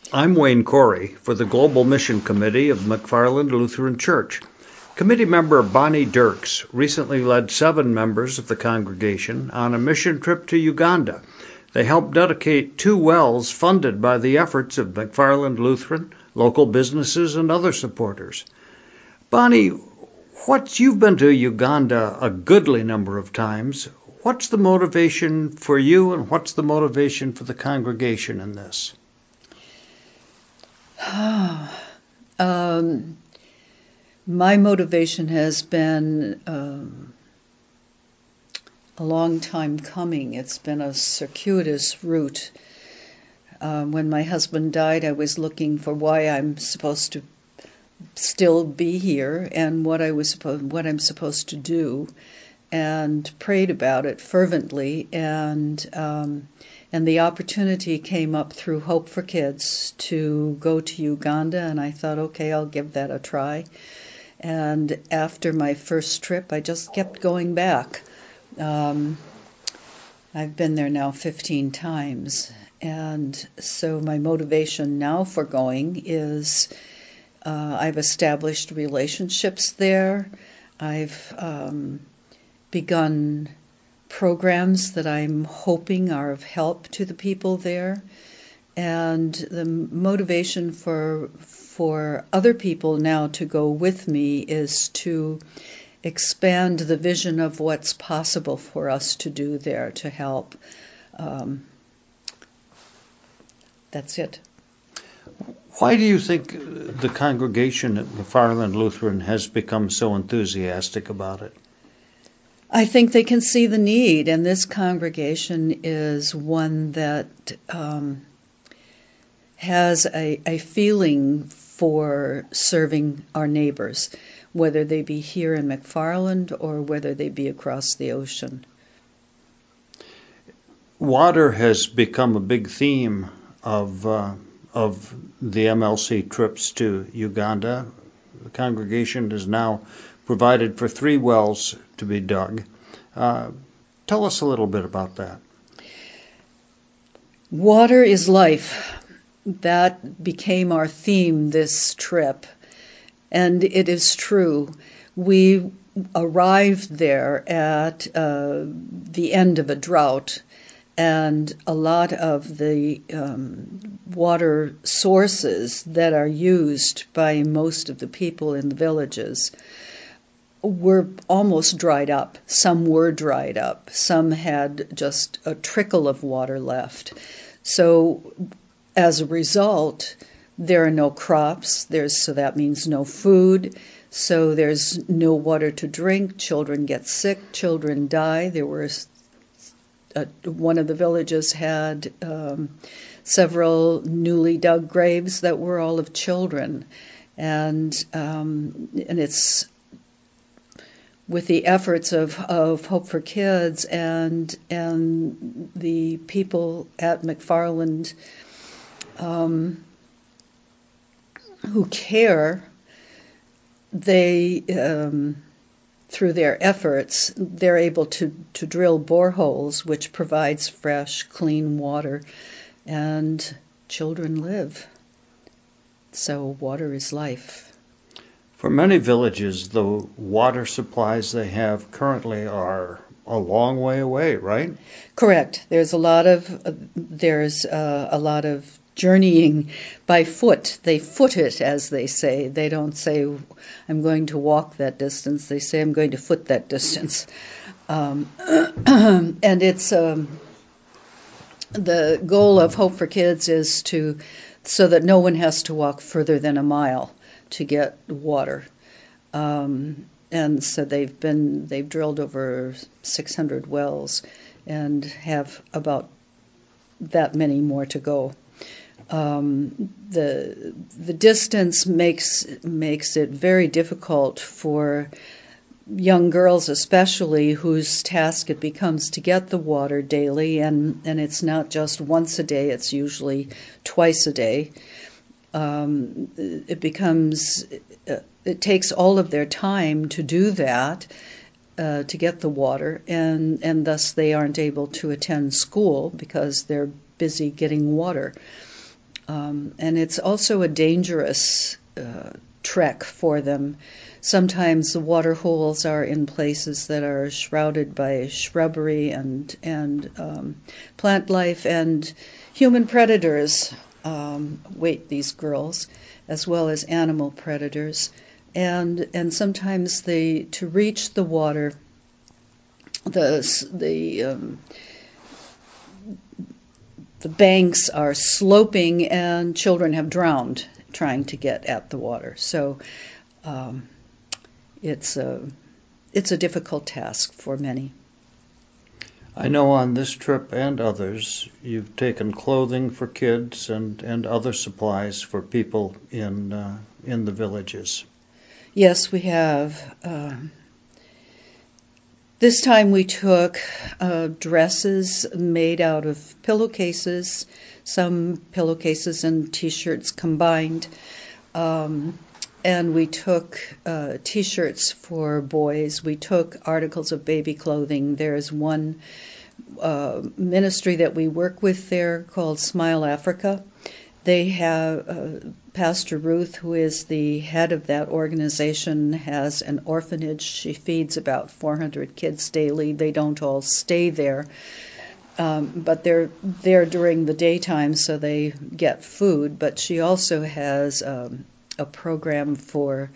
I'm Wayne Corey for the Global Mission Committee of McFarland Lutheran Church. Committee member Bonnie Dirks recently led 7 members of the congregation on a mission trip to Uganda. They helped dedicate 2 wells funded by the efforts of McFarland Lutheran, local businesses, and other supporters. Bonnie, you've been to Uganda a goodly number of times. What's the motivation for you, and what's the motivation for the congregation in this? My motivation has been a long time coming. It's been a circuitous route. When my husband died, I was looking for why I'm supposed to still be here and what I'm supposed to do, and prayed about it fervently. And the opportunity came up through Hope for Kids to go to Uganda, and I thought, okay, I'll give that a try. And after my first trip, I just kept going back. I've been there now 15 times, and so my motivation now for going is I've established relationships there. I've begun programs that I'm hoping are of help to the people there. And the motivation for other people now to go with me is to expand the vision of what's possible for us to do there to help. That's it. Why do you think the congregation at McFarland Lutheran has become so enthusiastic about it? I think they can see the need, and this congregation is one that has a feeling for serving our neighbors, whether they be here in McFarland or whether they be across the ocean. Water has become a big theme of the MLC trips to Uganda. The congregation has now provided for 3 wells to be dug. Tell us a little bit about that. Water is life. That became our theme this trip, and it is true. We arrived there at the end of a drought, and a lot of the water sources that are used by most of the people in the villages were almost dried up. Some were dried up. Some had just a trickle of water left. So as a result, there are no crops. So that means no food. So there's no water to drink. Children get sick. Children die. There were one of the villages had several newly dug graves that were all of children, and it's with the efforts of Hope for Kids and the people at McFarland who care. They through their efforts, they're able to drill boreholes, which provides fresh, clean water, and children live. So water is life. For many villages, the water supplies they have currently are a long way away, right? Correct. There's a lot of journeying by foot. They foot it, as they say. They don't say, I'm going to walk that distance. They say, I'm going to foot that distance. And it's the goal of Hope for Kids is so that no one has to walk further than a mile to get water. And so they've drilled over 600 wells and have about that many more to go. The distance makes it very difficult for young girls, especially, whose task it becomes to get the water daily, and it's not just once a day; it's usually twice a day. It takes all of their time to do that, to get the water, and thus they aren't able to attend school because they're busy getting water. And it's also a dangerous trek for them. Sometimes the water holes are in places that are shrouded by shrubbery and plant life, and human predators wait these girls, as well as animal predators. And sometimes to reach the water, the banks are sloping, and children have drowned trying to get at the water. So it's a difficult task for many. I know on this trip and others, you've taken clothing for kids and other supplies for people in the villages. Yes, we have. This time we took dresses made out of pillowcases, some pillowcases and T-shirts combined, and we took T-shirts for boys. We took articles of baby clothing. There's one ministry that we work with there called Smile Africa. They have Pastor Ruth, who is the head of that organization, has an orphanage. She feeds about 400 kids daily. They don't all stay there, but they're there during the daytime, so they get food. But she also has a program for,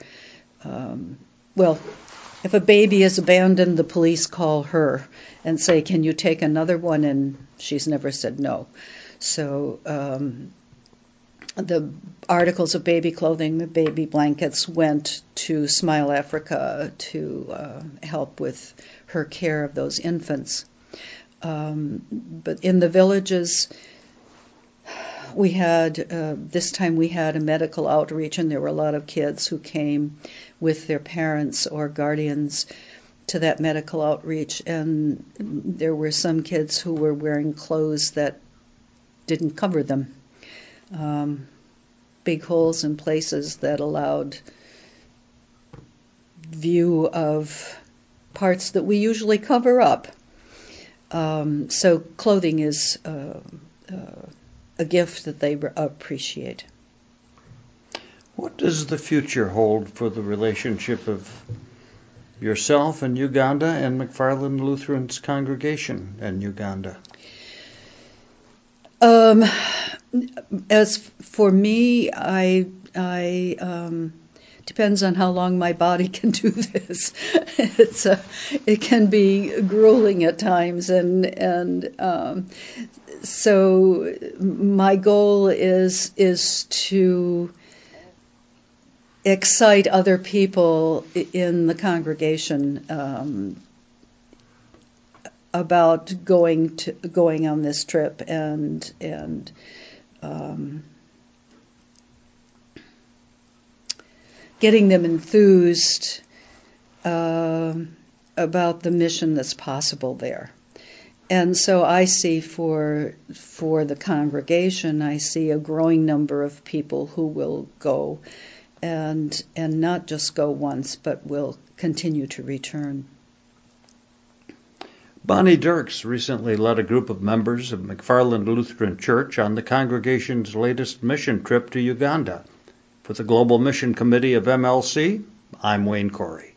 if a baby is abandoned, the police call her and say, "Can you take another one?" And she's never said no. So the articles of baby clothing, the baby blankets, went to Smile Africa to help with her care of those infants. But in the villages, we had, this time we had a medical outreach, and there were a lot of kids who came with their parents or guardians to that medical outreach, and there were some kids who were wearing clothes that didn't cover them. Big holes in places that allowed view of parts that we usually cover up. So clothing is a gift that they appreciate. What does the future hold for the relationship of yourself and Uganda and McFarland Lutheran's congregation in Uganda? As for me, I depends on how long my body can do this. It can be grueling at times, and so my goal is to excite other people in the congregation about going on this trip and getting them enthused about the mission that's possible there. And so I see for the congregation, I see a growing number of people who will go and not just go once, but will continue to return. Bonnie Dirks recently led a group of members of McFarland Lutheran Church on the congregation's latest mission trip to Uganda. For the Global Mission Committee of MLC, I'm Wayne Corey.